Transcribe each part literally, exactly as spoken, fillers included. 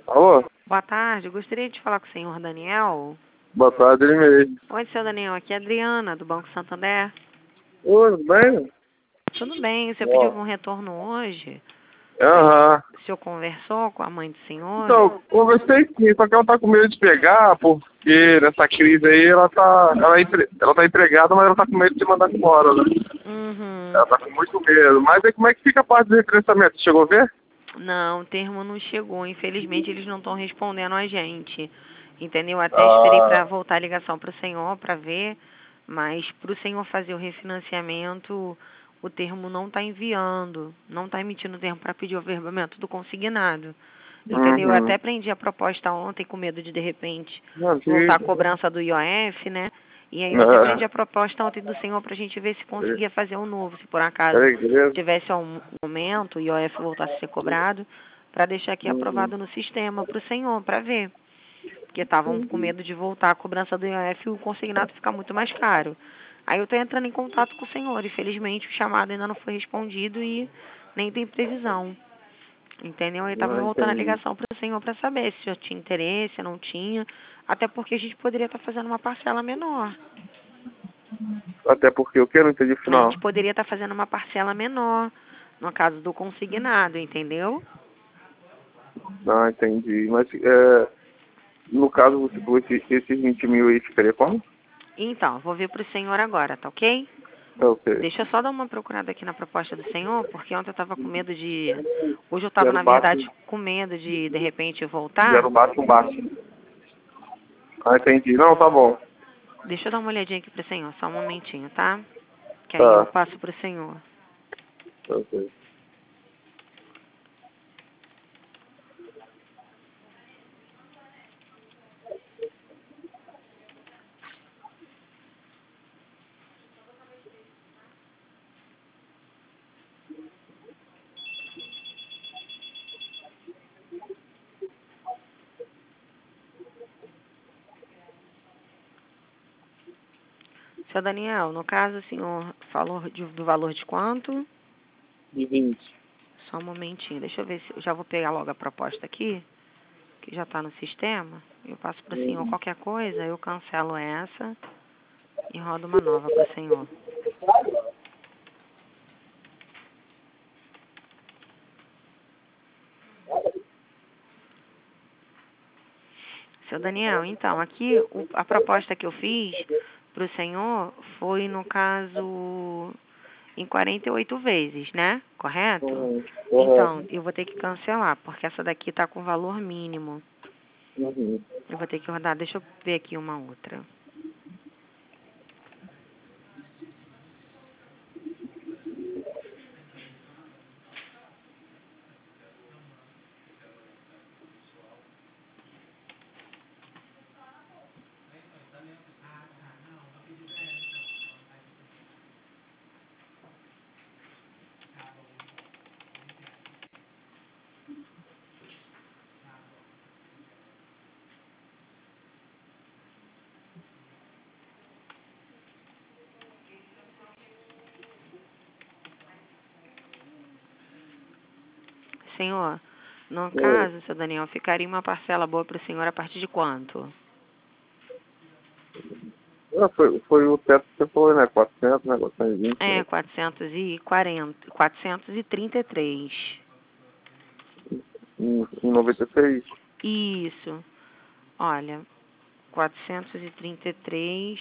Alô? Boa tarde, eu gostaria de falar com o senhor Daniel. Boa tarde, ele mesmo. Oi, seu Daniel, aqui é a Adriana, do Banco Santander. Oi, tudo bem? Tudo bem, você pediu Ó. um retorno hoje? Aham. O senhor conversou com a mãe do senhor? Então, conversei sim, só que ela tá com medo de pegar, porque nessa crise aí ela tá, ela, é empre... ela tá empregada, mas ela tá com medo de mandar embora, né? Uhum. Ela tá com muito medo. Mas aí como é que fica a parte do referenciamento? Chegou a ver? Não, o termo não chegou. Infelizmente, eles não estão respondendo a gente. Entendeu? Até esperei Ah, para voltar a ligação para o senhor para ver, mas para o senhor fazer o refinanciamento, o termo não está enviando, não está emitindo termo para pedir o averbamento do consignado. Entendeu? Eu uhum. até prendi a proposta ontem com medo de, de repente, Não, voltar a que... cobrança do I O F, né? E aí eu até prendi Ah, a proposta ontem do senhor para a gente ver se conseguia fazer um novo, se por acaso peraí, beleza? tivesse um momento, o I O F voltasse a ser cobrado, para deixar aqui Uhum. aprovado no sistema para o senhor, para ver. Porque estavam com medo de voltar a cobrança do I O F e o consignado ficar muito mais caro. Aí eu estou entrando em contato com o senhor. Infelizmente, o chamado ainda não foi respondido e nem tem previsão. Entendeu? Aí estava Não voltando a entendi. ligação para o senhor para saber se eu tinha interesse, não tinha. Até porque a gente poderia estar fazendo uma parcela menor. Até porque o que? Eu não entendi o A gente final. poderia estar fazendo uma parcela menor, no caso do consignado, entendeu? Não entendi. Mas é, no caso, você- esse- esses vinte mil aí ficaria como? Então, vou ver para o senhor agora, tá ok? Tá ok. Deixa eu só dar uma procurada aqui na proposta do senhor, porque ontem eu estava com medo de... Hoje eu estava, Zero na baixo, verdade, com medo de, de repente, voltar. zero baixo, um baixo. Ah, entendi. Não, tá bom. Deixa eu dar uma olhadinha aqui para o senhor, só um momentinho, tá? Que aí eu Tá. passo para o senhor. Tá ok. Seu Daniel, no caso, o senhor falou de- do valor de quanto? De vinte. Só um momentinho, deixa eu ver se... Eu já vou pegar logo a proposta aqui, que já está no sistema. Eu passo para o senhor Uhum. qualquer coisa, eu cancelo essa e rodo uma nova para o senhor. Seu Daniel, então, aqui o- a proposta que eu fiz para o senhor foi, no caso, em quarenta e oito vezes, né? Correto? Uhum. Então, Correto. eu vou ter que cancelar, porque essa daqui está com valor mínimo. Uhum. Eu vou ter que rodar, deixa eu ver aqui uma outra. Senhor, no Oi. caso, seu Daniel, ficaria uma parcela boa para o senhor a partir de quanto? Ah, foi, foi o teto que você falou, né? quatrocentos, né? quatrocentos e vinte, É, né? quatrocentos e quarenta, quatrocentos e trinta e três. Em, em noventa e seis. Isso. Olha, quatrocentos e trinta e três,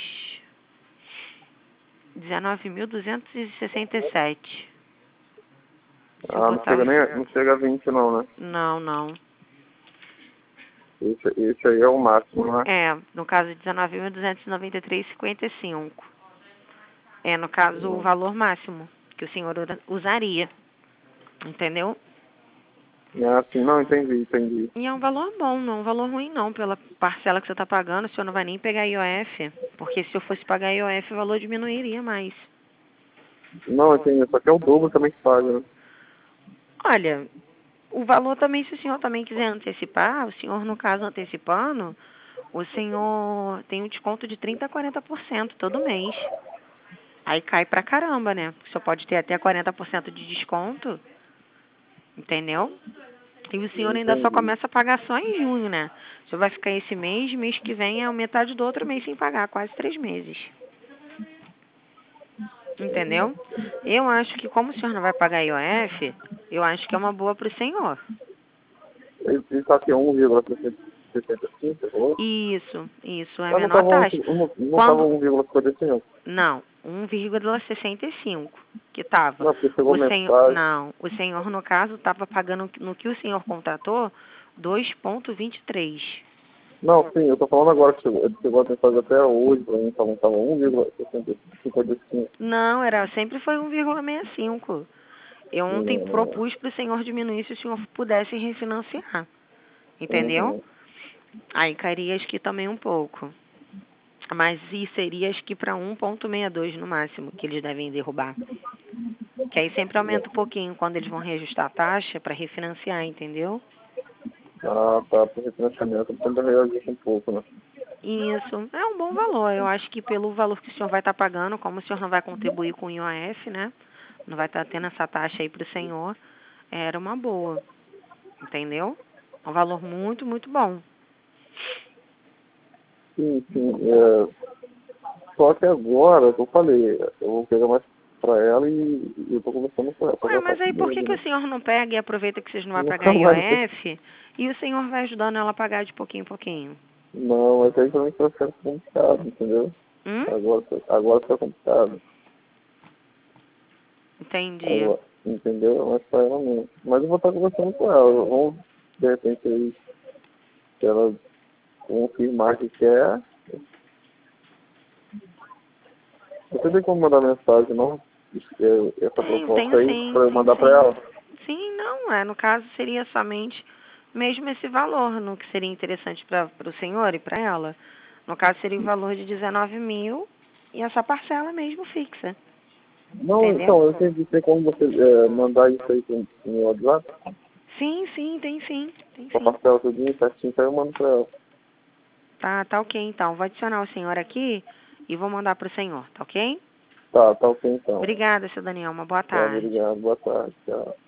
dezenove mil duzentos e sessenta e sete. Se eu Ah, não botar chega os... nem a, não chega a vinte não, né? Não, não. Esse, esse aí é o máximo, né? É, no caso, dezenove mil duzentos e noventa e três vírgula cinquenta e cinco. É, no caso, o Hum. valor máximo que o senhor ura- usaria. Entendeu? Ah, sim, não, entendi, entendi. E é um valor bom, não é um valor ruim não, pela parcela que você está pagando, o senhor não vai nem pegar I O F, porque se eu fosse pagar I O F, o valor diminuiria mais. Não, entendi, só que é o dobro também que paga, né? Olha, o valor também, se o senhor também quiser antecipar, o senhor, no caso, antecipando, o senhor tem um desconto de trinta a quarenta por cento todo mês. Aí cai pra caramba, né? O senhor pode ter até quarenta por cento de desconto, entendeu? E o senhor ainda só Entendi. começa a pagar só em junho, né? O senhor vai ficar esse mês, mês que vem é a metade do outro mês sem pagar, quase três meses. Entendeu? Eu acho que como o senhor não vai pagar I O F, eu acho que é uma boa para o senhor. Ele está aqui um vírgula sessenta e cinco, você falou? Isso, isso, é a Mas não menor estava taxa. Quando... um vírgula cinquenta e cinco? Não, um vírgula sessenta e cinco que estava. Não, porque chegou O senhor, mensagem. não, o senhor, no caso, estava pagando no que o senhor contratou dois vírgula vinte e três. Não, sim, eu tô falando agora que chegou, ele chegou a mensagem até hoje, pra mim, falando que estava um vírgula cinquenta e cinco. Não, era, sempre foi um vírgula sessenta e cinco. Eu ontem Hum, propus para o senhor diminuir se o senhor pudesse refinanciar. Entendeu? uhum. Aí cairia acho que também um pouco. Mas e seria acho que para um vírgula sessenta e dois no máximo que eles devem derrubar. Que aí sempre aumenta um pouquinho quando eles vão reajustar a taxa para refinanciar, entendeu? Ah, tá, por refinanciamento, tenta reagir um pouco, né? Isso, é um bom valor. Eu acho que pelo valor que o senhor vai estar pagando, como o senhor não vai contribuir com o I O F, né? Não vai estar tendo essa taxa aí para o senhor, era uma boa. Entendeu? Um valor muito, muito bom. Sim, sim, é, só que agora, eu falei, eu vou pegar mais pra ela e, e eu tô conversando com ela, pra Ué, voltar mas aí por que, comigo, que o né? senhor não pega e aproveita que vocês não vão pagar Não, I O mas, F e o senhor vai ajudando ela a pagar de pouquinho em pouquinho? não, mas aí também tá ficando complicado, entendeu? Hum? Agora, agora fica complicado. Entendi. Agora, entendeu? Mas pra ela não. Mas eu vou estar conversando com ela. Vamos, de repente, aí, se ela confirmar que quer. Você tem como mandar mensagem, não? É, essa Tenho, proposta tenho aí, sim, pra eu tenho mandar pra sim. ela? Sim, não, é. No caso seria somente mesmo esse valor, no que seria interessante para o senhor e para ela. No caso seria o valor de dezenove mil e essa parcela mesmo fixa. Não, Entendeu? então, eu entendi. Tem como você é, mandar isso aí pro pro meu WhatsApp? Sim, sim, tem sim, tem Com a sim. parcela tudinho, certinho, aí eu mando pra ela. Tá, tá ok então. Vou adicionar o senhor aqui e vou mandar para o senhor, tá ok? Tá, tá ok então. Obrigada, seu Daniel. Uma boa Tá, tarde. obrigado. Boa tarde. Tchau.